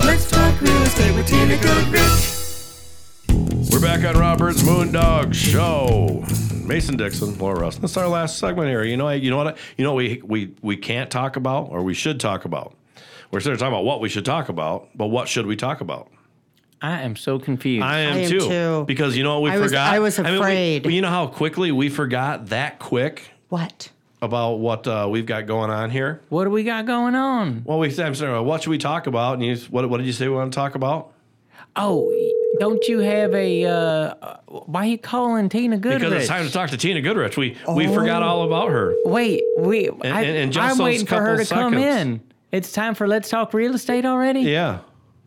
Let's talk real estate with Tina Goodrich. We're back on Robert's Moondog Show. Mason Dixon, Laura Russ. That's our last segment here. You know what we can't talk about, or we should talk about. We're sort of talking about what we should talk about, but what should we talk about? I am so confused. I am too. Because you know what we forgot? I was afraid. You know how quickly we forgot that quick What? about what we've got going on here? What do we got going on? Well, I'm sorry, what should we talk about? And what did you say we want to talk about? Oh, don't you have why are you calling Tina Goodrich? Because it's time to talk to Tina Goodrich. We forgot all about her. Wait, And just I'm those waiting for her to couple come seconds. in. It's time for Let's Talk Real Estate already? Yeah.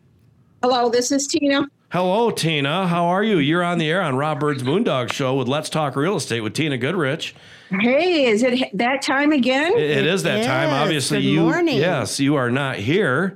Hello, this is Tina. Hello, Tina. How are you? You're on the air on Rob Bird's Moondog Show with Let's Talk Real Estate with Tina Goodrich. Hey, is it that time again? It is that time. is. Obviously, Good morning. Yes, you are not here,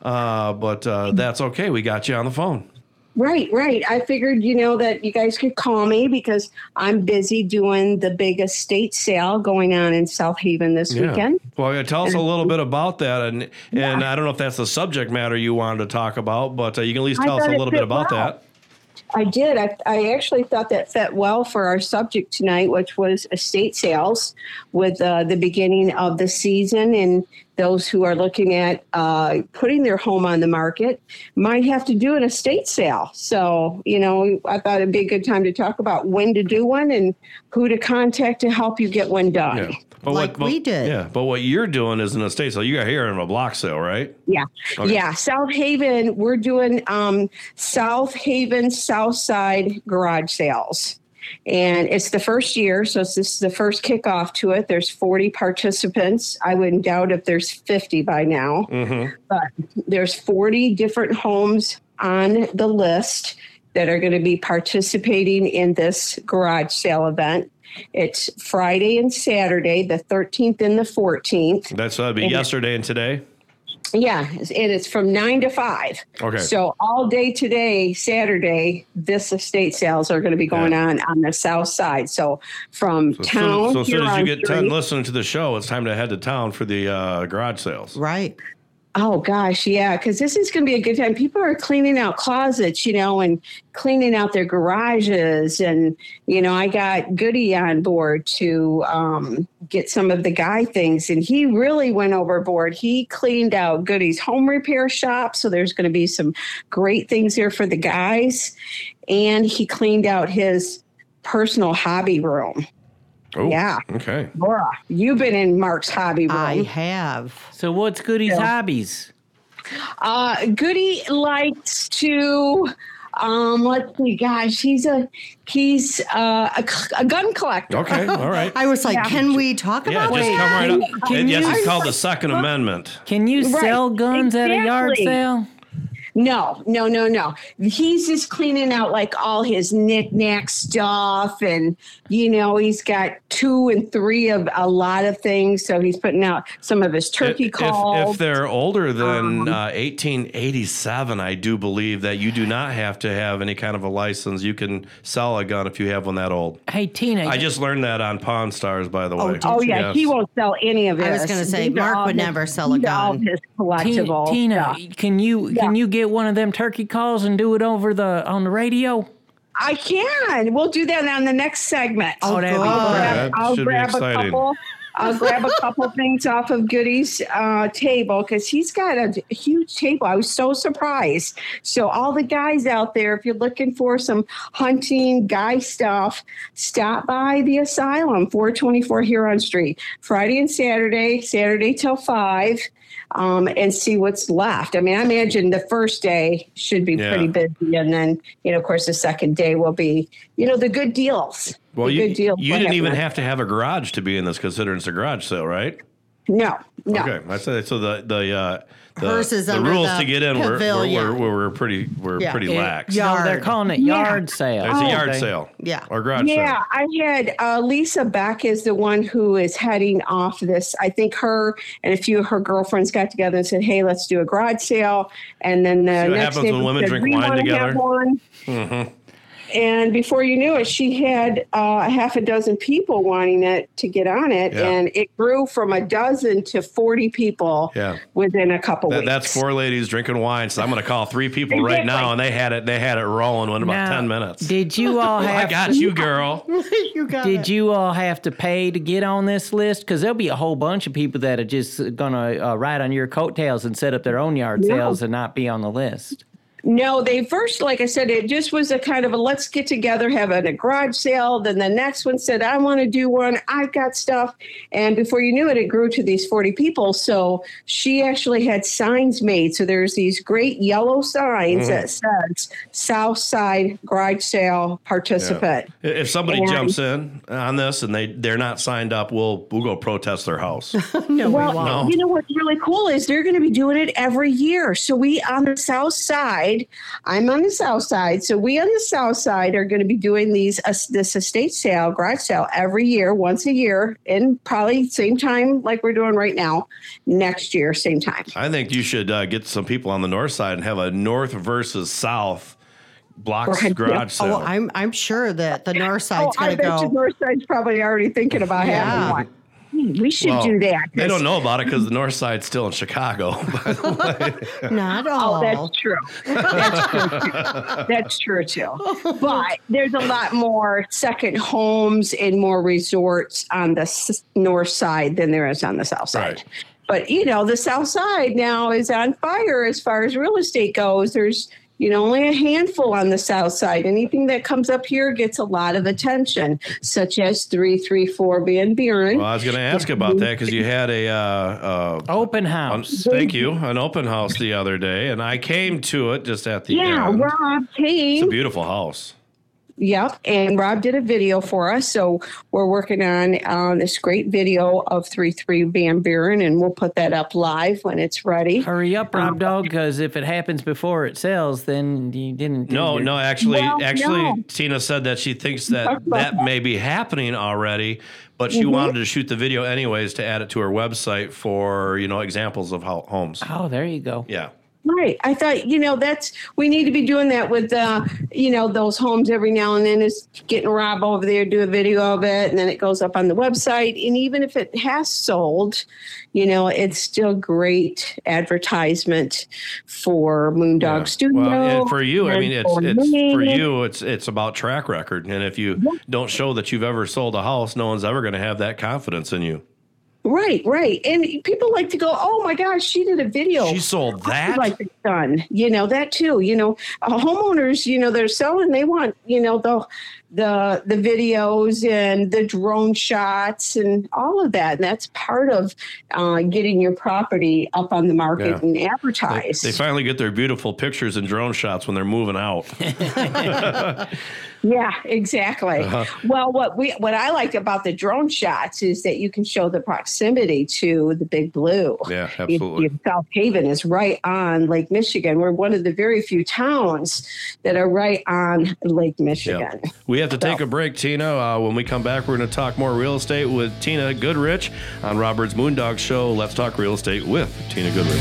but that's okay. We got you on the phone. Right. I figured, that you guys could call me because I'm busy doing the big estate sale going on in South Haven this weekend. Well, tell us a little bit about that, and I don't know if that's the subject matter you wanted to talk about, but you can at least tell us a little bit about that. I did. I actually thought that fit well for our subject tonight, which was estate sales with the beginning of the season, and those who are looking at putting their home on the market might have to do an estate sale. So, I thought it'd be a good time to talk about when to do one and who to contact to help you get one done. Yeah. But Like we did. Yeah, but what you're doing is an estate sale. You got here in a block sale, right? Yeah. Okay. Yeah. South Haven, we're doing South Haven South Side garage sales. And it's the first year, so this is the first kickoff to it. There's 40 participants. I wouldn't doubt if there's 50 by now. Mm-hmm. But there's 40 different homes on the list that are going to be participating in this garage sale event. It's Friday and Saturday, the 13th and the 14th. That'd be yesterday and today. Yeah, and it's from 9 to 5. Okay. So all day today, Saturday, this estate sales are going to be going on the south side. So from town. So as soon as you get done Street- listening to the show, it's time to head to town for the garage sales. Right. Oh, gosh, yeah, because this is going to be a good time. People are cleaning out closets, and cleaning out their garages. And, I got Goody on board to get some of the guy things. And he really went overboard. He cleaned out Goody's home repair shop. So there's going to be some great things here for the guys. And he cleaned out his personal hobby room. Oh, Yeah. Okay. Laura, you've been in Mark's hobby room. I have. So what's Goody's hobbies? Goody likes to, let's see, gosh, he's a gun collector. Okay. All right. I was like, Yeah. can we talk Yeah, about just it? come right up. Can Yes, you- it's called the Second Amendment. Can you Right, sell guns at a yard exactly. sale? No. He's just cleaning out like all his knick-knack stuff. And, he's got 2 and 3 of a lot of things. So he's putting out some of his turkey calls. If they're older than 1887, I do believe that you do not have to have any kind of a license. You can sell a gun if you have one that old. Hey, Tina. I just learned that on Pawn Stars, by the way. did Oh, yeah, Yes. he won't sell any of it. I was gonna say, Mark would never sell a gun. His collectible. Tina, stuff. can you get one of them turkey calls and do it over on the radio? I can. We'll do that on the next segment. Oh, that'd be good. That I'll should be grab a exciting. couple. I'll grab a couple things off of Goody's table because he's got a huge table. I was so surprised. So all the guys out there, if you're looking for some hunting guy stuff, stop by the Asylum, 424 Huron Street, Friday and Saturday till 5. And see what's left. I mean, I imagine the first day should be pretty busy. And then, of course, the second day will be, the good deals. Well, The you good deals will didn't even happen. have to have a garage to be in this, considering it's a garage sale, right? No. Okay, I said so. Hers is the under rules the to get in pavilion. were pretty lax. Yeah. No, they're Yard. calling it Yeah. yard sale. It's a yard Okay. sale. Yeah. Or garage Yeah, sale. I had Lisa Beck is the one who is heading off this. I think her and a few of her girlfriends got together and said, "Hey, let's do a garage sale." And then the See what next happens day when we women said, drink "We wine wanna together?" have one." And before you knew it, she had half a dozen people wanting to get on it. Yeah. And it grew from a dozen to 40 people within a couple weeks. That's 4 ladies drinking wine. So I'm going to call 3 people right now, and they had it rolling in about 10 minutes. Did you all have I got you, girl. Did you all have to pay to get on this list? Because there'll be a whole bunch of people that are just going to ride on your coattails and set up their own yard sales and not be on the list. No, they first, like I said, it just was a kind of a let's get together, have a garage sale. Then the next one said, I want to do one. I've got stuff. And before you knew it, it grew to these 40 people. So she actually had signs made. So there's these great yellow signs that says South Side Garage Sale Participant. Yeah. If somebody jumps in on this and they're not signed up, we'll go protest their house. No, we won't. You know what's really cool is they're going to be doing it every year. So we on the South Side, I'm on the South Side. So we on the South Side are going to be doing this estate sale, garage sale every year, once a year, and probably same time like we're doing right now, next year, same time. I think you should get some people on the north side and have a north versus south blocks garage sale. Oh, I'm sure that the north side's going to go. I bet the north side's probably already thinking about having one. We should do that. They don't know about it because the north side's still in Chicago, by the way. Not all. Oh, that's true. That's true too. That's true too. But there's a lot more second homes and more resorts on the north side than there is on the south side. Right. But, the south side now is on fire as far as real estate goes. There's only a handful on the south side. Anything that comes up here gets a lot of attention, such as 334 Van Buren. Well, I was going to ask about that because you had a open house. Thank you, an open house the other day, and I came to it just at the end. Rob came. It's a beautiful house. Yep, and Rob did a video for us, so we're working on this great video of 33 Van Buren, and we'll put that up live when it's ready. Hurry up, Rob Dog, because if it happens before it sells, then you didn't. No, actually, Tina said that she thinks that may be happening already, but she wanted to shoot the video anyways to add it to her website for examples of homes. Oh, there you go. Yeah. Right. I thought, we need to be doing that with, those homes every now and then, is getting Rob over there, do a video of it, and then it goes up on the website. And even if it has sold, it's still great advertisement for Moondog Studio. Well, and for you, I mean, it's about track record. And if you don't show that you've ever sold a house, no one's ever going to have that confidence in you. Right. And people like to go, oh my gosh, she did a video. She sold that? I'd like it done. That too. Homeowners, they're selling, they want, the videos and the drone shots and all of that. And that's part of getting your property up on the market and advertised. They finally get their beautiful pictures and drone shots when they're moving out. Yeah, exactly. Well, what I like about the drone shots is that you can show the proximity to the Big Blue. Yeah, absolutely. South Haven is right on Lake Michigan. We're one of the very few towns that are right on Lake Michigan. Yeah. We have to take a break, Tina. When we come back, we're going to talk more real estate with Tina Goodrich on Robert's Moondog Show. Let's talk real estate with Tina Goodrich.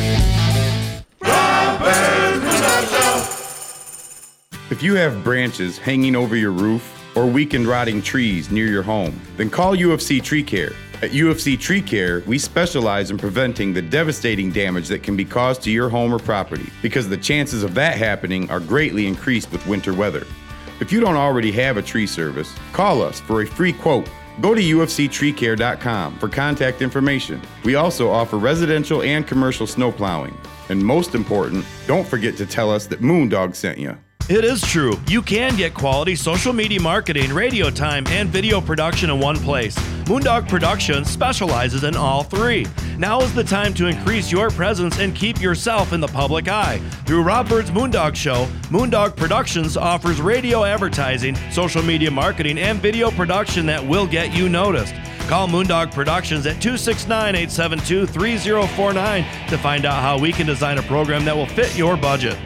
Robert's Moondog Show. If you have branches hanging over your roof or weakened rotting trees near your home, then call UFC Tree Care. At UFC Tree Care, we specialize in preventing the devastating damage that can be caused to your home or property, because the chances of that happening are greatly increased with winter weather. If you don't already have a tree service, call us for a free quote. Go to ufctreecare.com for contact information. We also offer residential and commercial snow plowing. And most important, don't forget to tell us that Moondog sent you. It is true. You can get quality social media marketing, radio time, and video production in one place. Moondog Productions specializes in all three. Now is the time to increase your presence and keep yourself in the public eye. Through Rob Bird's Moondog Show, Moondog Productions offers radio advertising, social media marketing, and video production that will get you noticed. Call Moondog Productions at 269-872-3049 to find out how we can design a program that will fit your budget.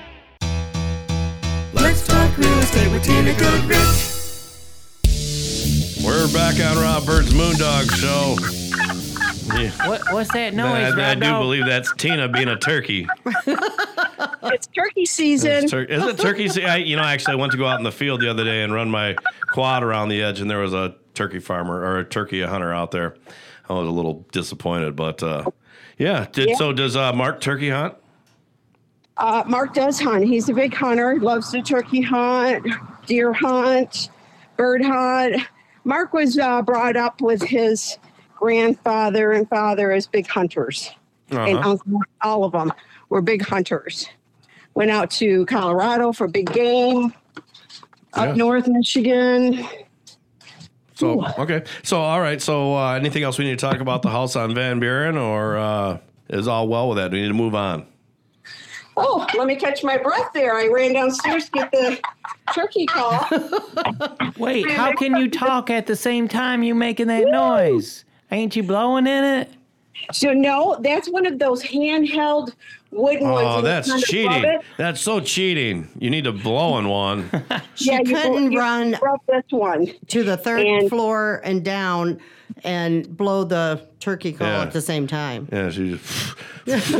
Let's talk real estate with Tina Goodrich. We're back on Rob Bird's Moondog Show. Yeah. What's that noise, I do Rob? believe that's Tina being a turkey. It's turkey season. Is it turkey season? Actually, I went to go out in the field the other day and run my quad around the edge, and there was a turkey farmer or a turkey hunter out there. I was a little disappointed, but So does Mark turkey hunt? Mark does hunt. He's a big hunter. Loves to turkey hunt, deer hunt, bird hunt. Mark was brought up with his grandfather and father as big hunters. And uncle, all of them were big hunters. Went out to Colorado for big game, up north Michigan. So, okay. So, all right. So, anything else we need to talk about the house on Van Buren, or is all well with that? Do we need to move on? Oh, let me catch my breath there. I ran downstairs to get the turkey call. Wait, how can you talk at the same time you making that noise? Ain't you blowing in it? So, no, that's one of those handheld wooden ones. Oh, that's cheating. That's so cheating. You need to blow in one. She couldn't run this one to the third floor and down and blow the turkey call at the same time. Yeah, she just... She's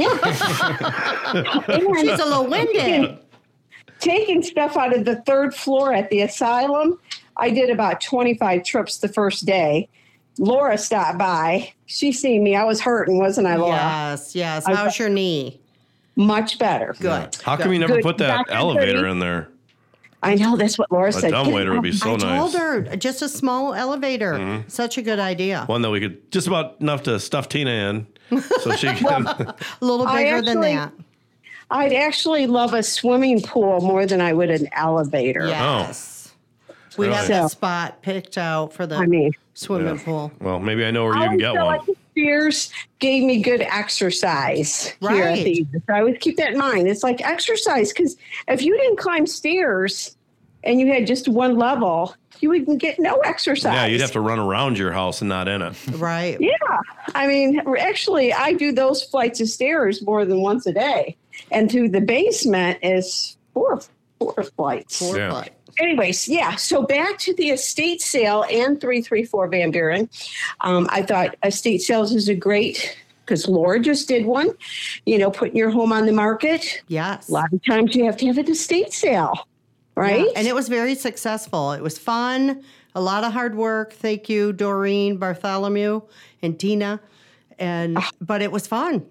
a little winded. Taking stuff out of the third floor at the asylum, I did about 25 trips the first day. Laura stopped by. She seen me. I was hurting, wasn't I, Laura? Yes. How's your knee? Much better. Good. How come you never put that elevator in there? I know, that's what Laura said. A dumbwaiter would be so nice. I told her, just a small elevator. Such a good idea. One that we could, just about enough to stuff Tina in, so she can... A little bigger than that. I'd actually love a swimming pool more than I would an elevator. Yes. We have that spot picked out for the swimming pool. Well, maybe I know where you can get one. Like the stairs gave me good exercise here at the so I always keep that in mind. It's like exercise, because if you didn't climb stairs and you had just one level, you would get no exercise. Yeah, you'd have to run around your house and not in it. Right. Yeah. I mean, actually, I do those flights of stairs more than once a day. And to the basement is four flights. Four flights. Anyways, so back to the estate sale and 334 Van Buren. I thought estate sales is a great, because Laura just did one, putting your home on the market. Yes. A lot of times you have to have an estate sale, right? Yeah. And it was very successful. It was fun, a lot of hard work. Thank you, Doreen, Bartholomew, and Tina. But it was fun.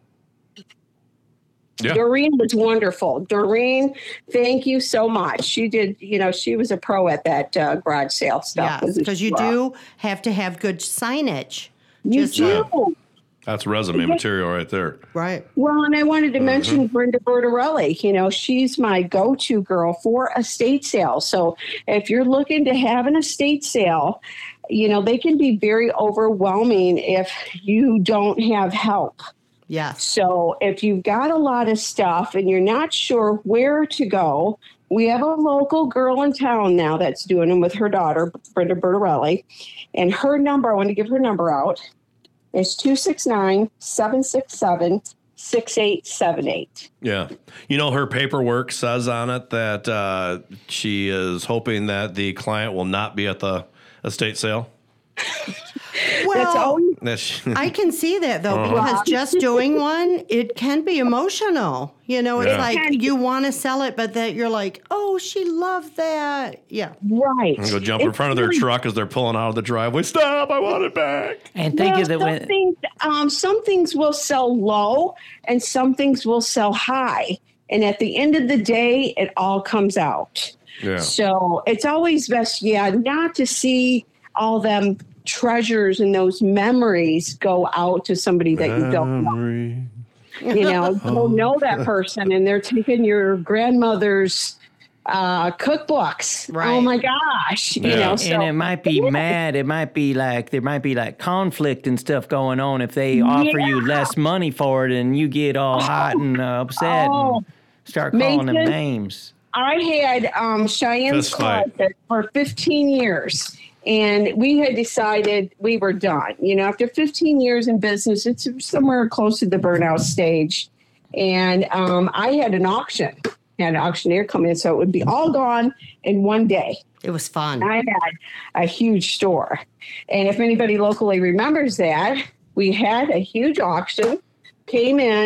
Yeah. Doreen was wonderful. Doreen, thank you so much. She did, she was a pro at that garage sale stuff. Yes, because you do have to have good signage. You do. That's resume material right there. Right. Well, and I wanted to mention Brenda Bertarelli. She's my go-to girl for estate sales. So if you're looking to have an estate sale, they can be very overwhelming if you don't have help. Yes. So if you've got a lot of stuff and you're not sure where to go, we have a local girl in town now that's doing them with her daughter, Brenda Bertarelli. And her number, I want to give her number out, is 269-767-6878. Yeah. Her paperwork says on it that she is hoping that the client will not be at the estate sale. Well, I can see that, though, because just doing one, it can be emotional. It's like you want to sell it, but that you're like, oh, she loved that. Yeah. Right. And go jump in front of their truck as they're pulling out of the driveway. Stop, I want it back. And think of that some things will sell low and some things will sell high. And at the end of the day, it all comes out. Yeah. So it's always best, not to see all them treasures and those memories go out to somebody that you don't know. You don't know that person, and they're taking your grandmother's cookbooks. Right. Oh my gosh. And it might be mad. It might be like there might be like conflict and stuff going on if they offer you less money for it and you get all hot and upset and start calling them names. I had Cheyenne's Closet for 15 years. And we had decided we were done. After 15 years in business, it's somewhere close to the burnout stage. And I had an auction. I had an auctioneer come in, so it would be all gone in one day. It was fun. I had a huge store. And if anybody locally remembers that, we had a huge auction, came in,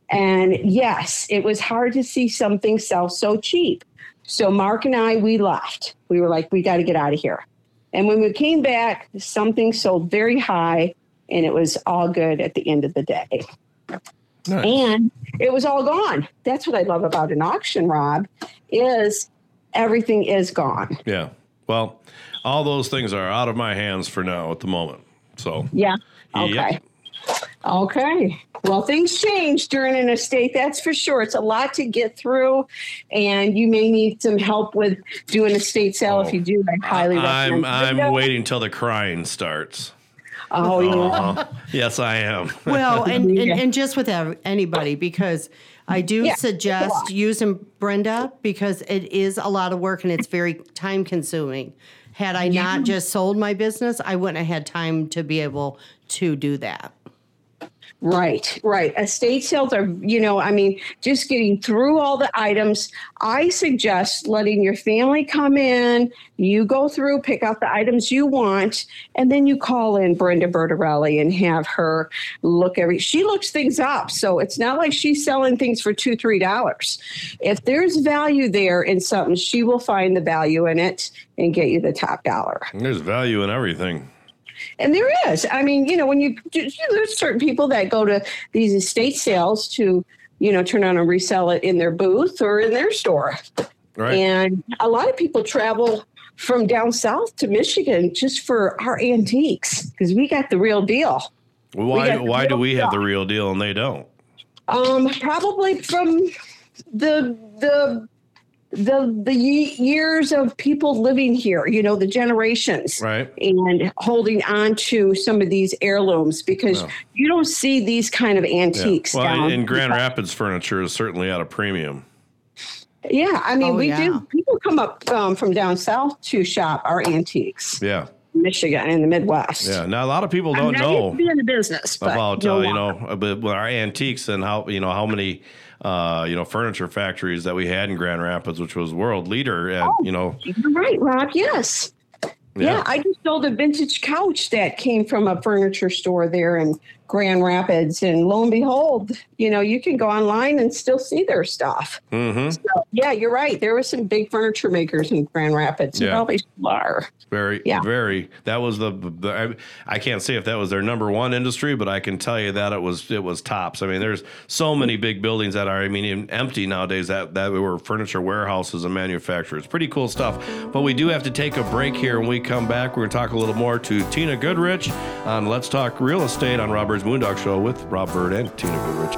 And yes, it was hard to see something sell so cheap. So Mark and I, we left. We were like, we got to get out of here. And when we came back, something sold very high, and it was all good at the end of the day. Nice. And it was all gone. That's what I love about an auction, Rob, is everything is gone. Yeah. Well, all those things are out of my hands for now at the moment. So yeah. Okay. Yep. Okay. Well, things change during an estate. That's for sure. It's a lot to get through, and you may need some help with doing an estate sale. If you do, I highly recommend. I'm waiting till the crying starts. Oh, yeah. Yes, I am. Well, and just with anybody, because I do suggest using Brenda, because it is a lot of work and it's very time consuming. Had I not just sold my business, I wouldn't have had time to be able to do that. Right. Estate sales are, just getting through all the items. I suggest letting your family come in. You go through, pick out the items you want, and then you call in Brenda Bertarelli and have her look she looks things up. So it's not like she's selling things for $2, $3. If there's value there in something, she will find the value in it and get you the top dollar. There's value in everything. And there is. I mean, when there's certain people that go to these estate sales to, turn on and resell it in their booth or in their store. Right. And a lot of people travel from down south to Michigan just for our antiques because we got the real deal. Why do we have the real deal and they don't? Probably from the years of people living here, the generations, right, and holding on to some of these heirlooms because you don't see these kind of antiques. Yeah. Well, in Grand Rapids, furniture is certainly at a premium. Yeah, I mean, we do. People come up from down south to shop our antiques. Yeah. Michigan and the Midwest. Yeah. Now a lot of people don't know be in the business about about our antiques and how many furniture factories that we had in Grand Rapids, which was world leader at, You're right, Rob. Yes. Yeah, I just sold a vintage couch that came from a furniture store there in Grand Rapids. And lo and behold, you can go online and still see their stuff. Mm-hmm. So, yeah, you're right. There were some big furniture makers in Grand Rapids. Yeah. Probably still are. Very. That was I can't say if that was their number one industry, but I can tell you that it was tops. I mean, there's so many big buildings that are, even empty nowadays that were furniture warehouses and manufacturers. Pretty cool stuff. But we do have to take a break here. When we come back, we're going to talk a little more to Tina Goodrich on Let's Talk Real Estate on Rob Byrd's Moondog Show with Rob Byrd and Tina Goodrich.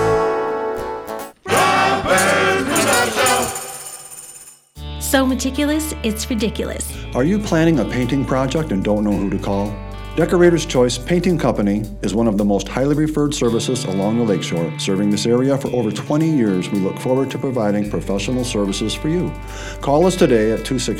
Rob Byrd's Moondog Show. So meticulous, it's ridiculous. Are you planning a painting project and don't know who to call? Decorator's Choice Painting Company is one of the most highly referred services along the lakeshore. Serving this area for over 20 years, we look forward to providing professional services for you. Call us today at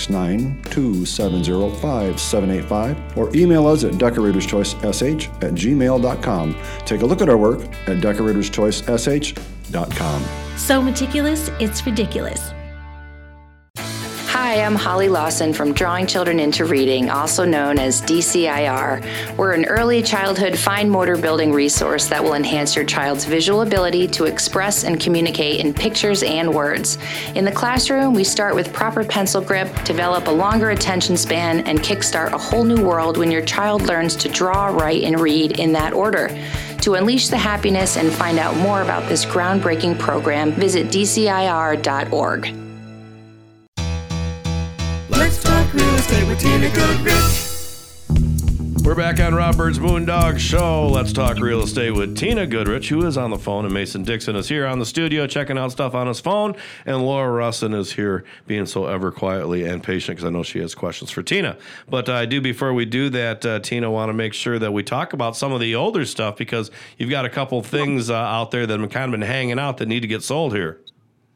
269-270-5785 or email us at decoratorschoicesh@gmail.com. Take a look at our work at decoratorschoicesh.com. So meticulous, it's ridiculous. Hi, I'm Holly Lawson from Drawing Children into Reading, also known as DCIR. We're an early childhood fine motor building resource that will enhance your child's visual ability to express and communicate in pictures and words. In the classroom, we start with proper pencil grip, develop a longer attention span, and kickstart a whole new world when your child learns to draw, write, and read in that order. To unleash the happiness and find out more about this groundbreaking program, visit DCIR.org. Let's talk real estate with Tina Goodrich. We're back on Rob Byrd's Moondog Show. Let's talk real estate with Tina Goodrich, who is on the phone, and Mason Dixon is here on the studio checking out stuff on his phone, and Laura Russin is here being so ever quietly and patient because I know she has questions for Tina. But before we do that, Tina, want to make sure that we talk about some of the older stuff because you've got a couple things out there that have kind of been hanging out that need to get sold here.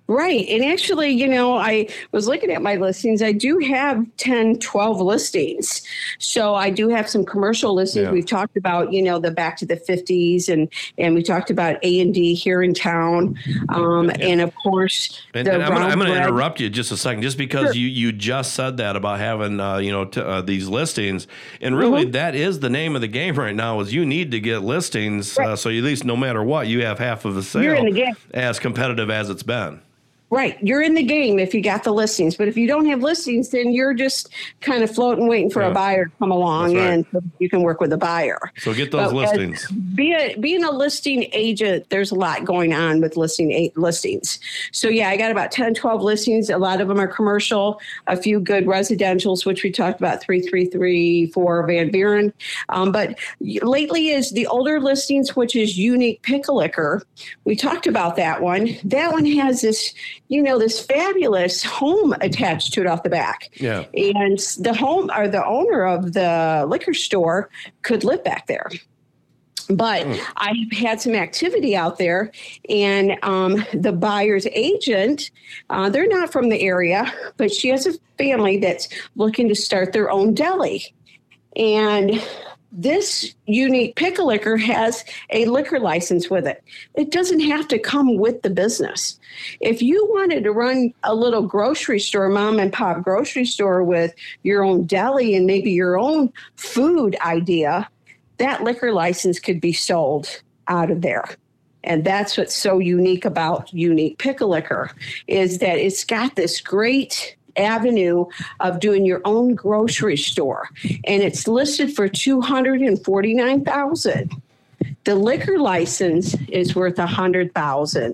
Right. And actually, you know, I was looking at my listings. I do have 10, 12 listings. So I do have some commercial listings. Yeah. We've talked about, you know, the back to the 50s and we talked about A&D here in town. And of course, and I'm going to interrupt you just a second, just because Sure. you just said that about having, these listings. And really, that is the name of the game right now is you need to get listings. So at least no matter what, you have half of the sale. You're in the game. As competitive as it's been. Right. You're in the game if you got the listings. But if you don't have listings, then you're just kind of floating, waiting for a buyer to come along and you can work with a buyer. So get those listings. Being a listing agent, there's a lot going on with listings. So, yeah, I got about 10, 12 listings. A lot of them are commercial, a few good residentials, which we talked about, 3334 Van Buren. But lately is the older listings, which is Unique Pick-a-Liquor. We talked about that one. That one has this, you know, this fabulous home attached to it off the back. Yeah. And the home or the owner of the liquor store could live back there. But I've had some activity out there, and the buyer's agent, they're not from the area, but she has a family that's looking to start their own deli. And this Unique Pick-a-Liquor has a liquor license with it. It doesn't have to come with the business. If you wanted to run a little grocery store, mom and pop grocery store with your own deli and maybe your own food idea, that liquor license could be sold out of there. And that's what's so unique about Unique Pick-a-Liquor is that it's got this great avenue of doing your own grocery store, and it's listed for $249,000. The liquor license is worth $100,000.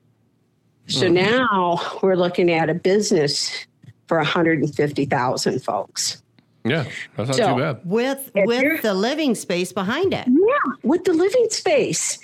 So now we're looking at a business for $150,000, folks. Yeah, that's not too bad. With the living space behind it. Yeah, with the living space.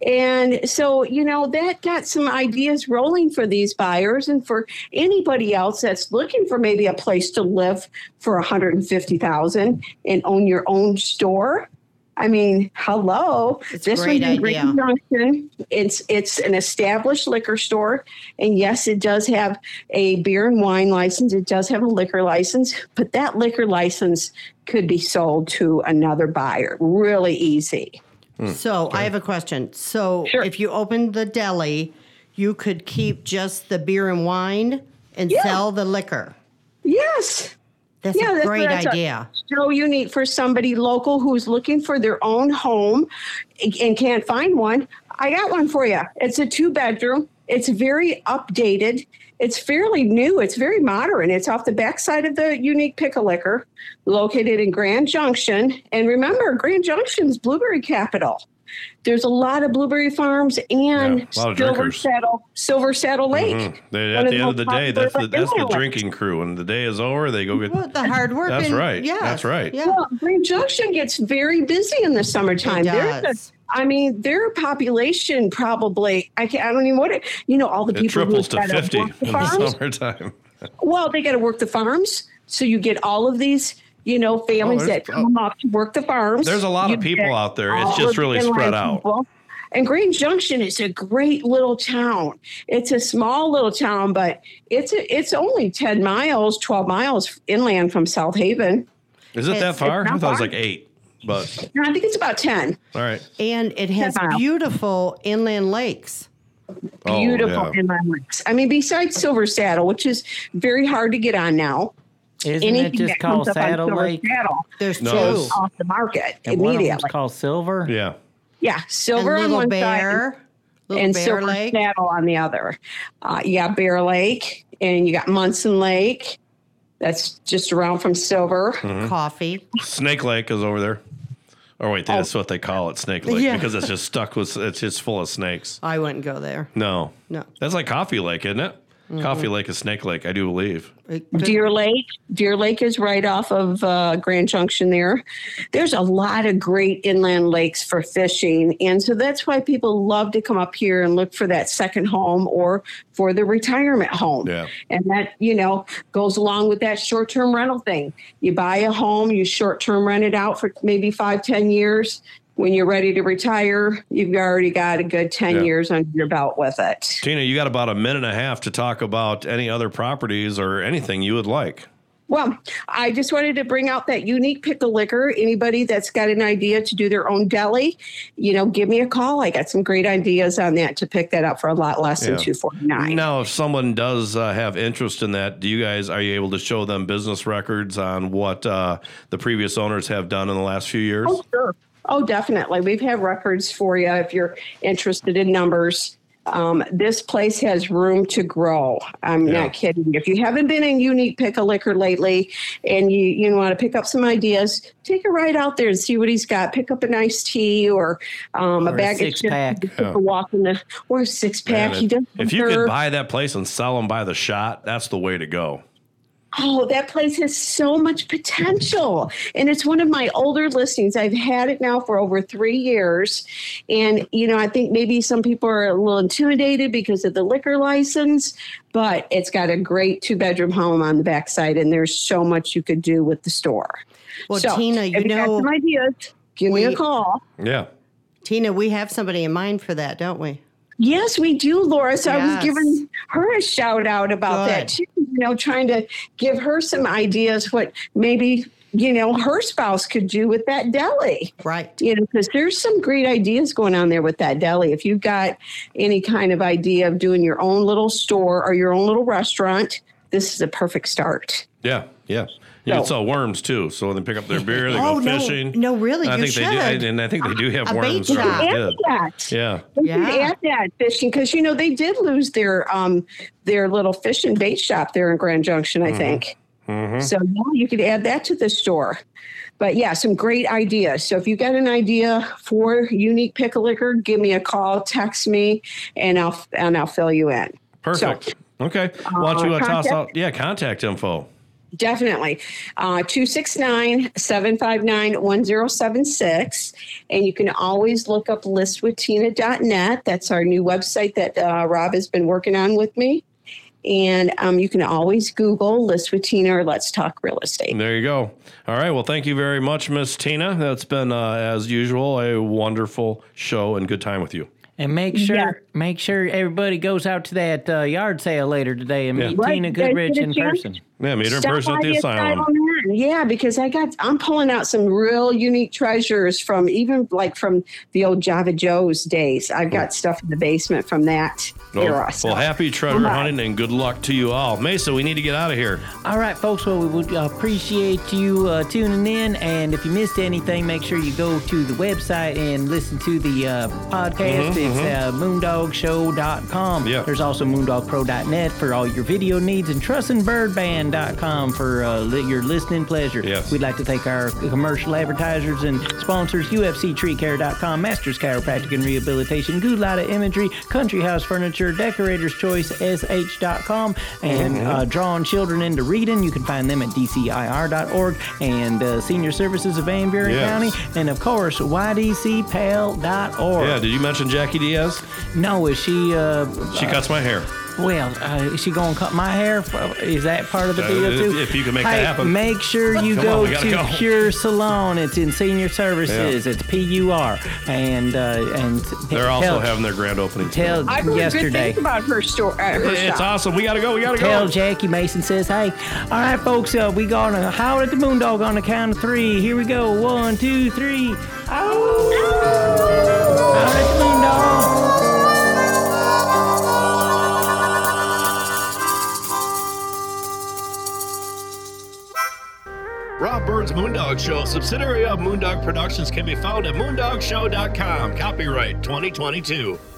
And so, you know, that got some ideas rolling for these buyers and for anybody else that's looking for maybe a place to live for $150,000 and own your own store. I mean, hello. It's this a great one's in idea. Grand Junction. It's an established liquor store. And yes, it does have a beer and wine license. It does have a liquor license, but that liquor license could be sold to another buyer. Really easy. So I have a question. So if you opened the deli, you could keep just the beer and wine and sell the liquor. Yes. That's a great idea. So unique for somebody local who's looking for their own home and can't find one. I got one for you. It's a 2-bedroom. It's very updated. It's fairly new. It's very modern. It's off the backside of the Unique Pick-a-Liquor, located in Grand Junction. And remember, Grand Junction's blueberry capital. There's a lot of blueberry farms and Silver Saddle Lake. Mm-hmm. At the end of the day, that's the drinking crew. When the day is over, they go get the hard work. That's right. Yeah, that's right. Yeah. Well, Grand Junction gets very busy in the summertime. It does. Their population probably, I don't even want it, all the It people triples who've to got 50 work in the the farms. summertime. Well, they got to work the farms. So you get all of these, families that come up to work the farms. There's a lot of people out there. It's just really spread out. People. And Grand Junction is a great little town. It's a small little town, but it's only 10 miles, 12 miles inland from South Haven. Is it that far? I thought it was like 8. But No, I think it's about 10. all right. And it has 10 miles. beautiful inland lakes. Beautiful inland lakes. Besides Silver Saddle, which is very hard to get on now. Isn't Anything it just that called comes up on Saddle Silver Lake? Saddle There's No, two. it's- off the market And one of them's immediately. called Silver? Yeah. Yeah, And Silver on Little one Bear. side Little and Bear Silver Lake. Saddle on the other. You got Bear Lake and you got Munson Lake. That's just around from Silver. Coffee. Snake Lake is over there. Or wait, that's what they call it, Snake Lake, Yeah. because it's just it's just full of snakes. I wouldn't go there. No. No. That's like Coffee Lake, isn't it? Coffee Lake is Snake Lake, I do believe. Deer Lake is right off of Grand Junction there. There's a lot of great inland lakes for fishing. And so that's why people love to come up here and look for that second home or for the retirement home. Yeah. And that, goes along with that short-term rental thing. You buy a home, you short-term rent it out for maybe 5-10 years. when you're ready to retire, you've already got a good 10 years under your belt with it. Tina, you got about a minute and a half to talk about any other properties or anything you would like. Well, I just wanted to bring out that unique pickle liquor. Anybody that's got an idea to do their own deli, give me a call. I got some great ideas on that to pick that up for a lot less than $249. Now, if someone does have interest in that, are you able to show them business records on what the previous owners have done in the last few years? Oh, sure. Oh, definitely. We've had records for you if you're interested in numbers. This place has room to grow. I'm not kidding. If you haven't been in Unique Pickle Liquor lately and you want to pick up some ideas, take a ride out there and see what he's got. Pick up a nice tea or a bag of chips. Or a six-pack. If you could buy that place and sell them by the shot, that's the way to go. Oh, that place has so much potential. And it's one of my older listings. I've had it now for over 3 years. And, I think maybe some people are a little intimidated because of the liquor license, but it's got a great 2-bedroom home on the backside. And there's so much you could do with the store. Well, so, Tina, if you got some ideas, give me a call. Yeah. Tina, we have somebody in mind for that, don't we? Yes, we do, Laura. So I was giving her a shout out about that too, trying to give her some ideas what maybe, her spouse could do with that deli. Right. Because there's some great ideas going on there with that deli. If you've got any kind of idea of doing your own little store or your own little restaurant, this is a perfect start. Yeah, yeah. You can sell worms too. So when they pick up their beer, they go fishing. No, really, I think should. They do, and I think they do have worms. Add that. Yeah. Add that fishing because they did lose their little fish and bait shop there in Grand Junction, I think. Mm-hmm. So you could add that to the store. But some great ideas. So if you got an idea for Unique Pickle Liquor, give me a call, text me, and I'll fill you in. Perfect. So, okay. Why don't you toss out contact info? Definitely. 269-759-1076. And you can always look up listwithtina.net. That's our new website that Rob has been working on with me. And you can always Google List with Tina or Let's Talk Real Estate. There you go. All right. Well, thank you very much, Miss Tina. That's been, as usual, a wonderful show and good time with you. And make sure everybody goes out to that yard sale later today and meet Tina Goodrich in person. Yeah, meet her in person at the asylum. Yeah, because I'm pulling out some real unique treasures from the old Java Joe's days. I've got stuff in the basement from that era. Well, happy treasure hunting and good luck to you all. Mesa, we need to get out of here. All right, folks. Well, we would appreciate you tuning in. And if you missed anything, make sure you go to the website and listen to the podcast. It's moondogshow.com. Yeah. There's also moondogpro.net for all your video needs and trustandbirdband.com for your listening pleasure. Yes. We'd like to thank our commercial advertisers and sponsors, UFCTreeCare.com, Masters Chiropractic and Rehabilitation, Gulata Imagery, Country House Furniture, Decorator's Choice, SH.com, and Drawing Children into Reading. You can find them at DCIR.org, and Senior Services of Van Buren County, and of course, YDCPAL.org. Yeah, did you mention Jackie Diaz? No, is she... she cuts my hair. Well, is she going to cut my hair? Is that part of the deal, too? If you can make that happen. Make sure you go to Pure Salon. It's in Senior Services. It's PUR. And they're also having their grand opening. I've heard good things about her store. It's shop. Awesome. We got to go. Tell Jackie Mason says, hey. All right, folks, we going to howl at the Moondog on the count of 3. Here we go. 1, 2, 3. Howl at the Moondog. Rob Bird's Moondog Show, subsidiary of Moondog Productions, can be found at moondogshow.com. Copyright 2022.